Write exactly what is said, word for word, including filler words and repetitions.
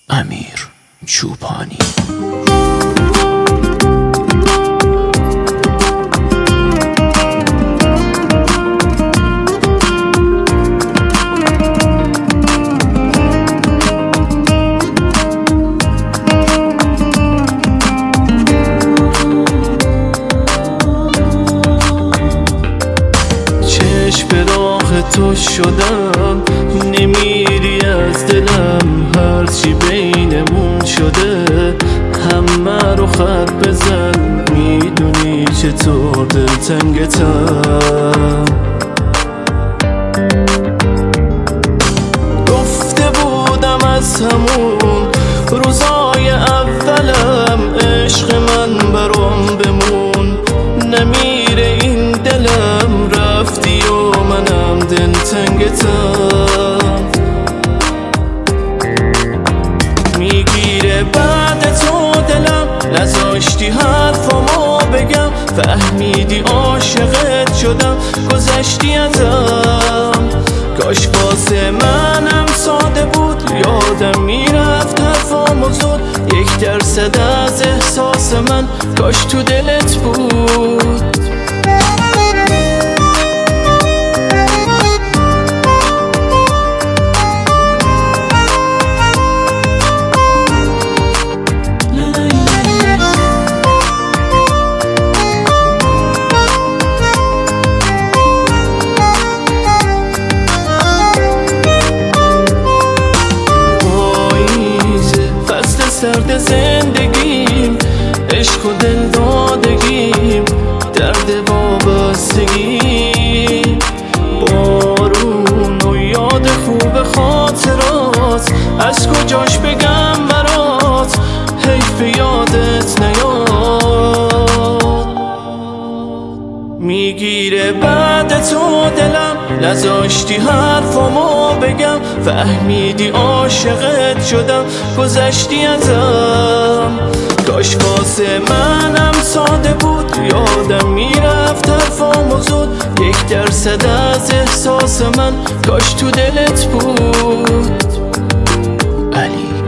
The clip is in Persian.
امیر چوپانی. به راه تو شدم، نمیری از دلم، هرچی بینمون شده همه رو خط بزن. میدونی چطور دلتنگتم، گفته بودم از همون روزای اولم عشق من برام بمون. نمیره این دلم، رفتی و منم دلتنگتم. میگیره بعد تو دلم، نذاشتی حرفامو بگم. فهمیدی عاشقت شدم، گذشتی ازم. کاش واسه منم ساده بود، یادم میرفت حرفامو زود. یک درصد از احساس من کاش تو دلت بود. درد زندگیم، عشق و دل دادگیم، درد وابستگیم. بارون و یاد خوب خاطرات، از کجاش بگم برات، حیف یادت نیاد. میگیره بعد تو دلم، نذاشتی حرفامو بگم. فهمیدی عاشقت شدم، گذشتی ازم. کاش واسه منم ساده بود، یادم میرفت حرفامو زود. یک درصد از احساس من کاش تو دلت بود. علی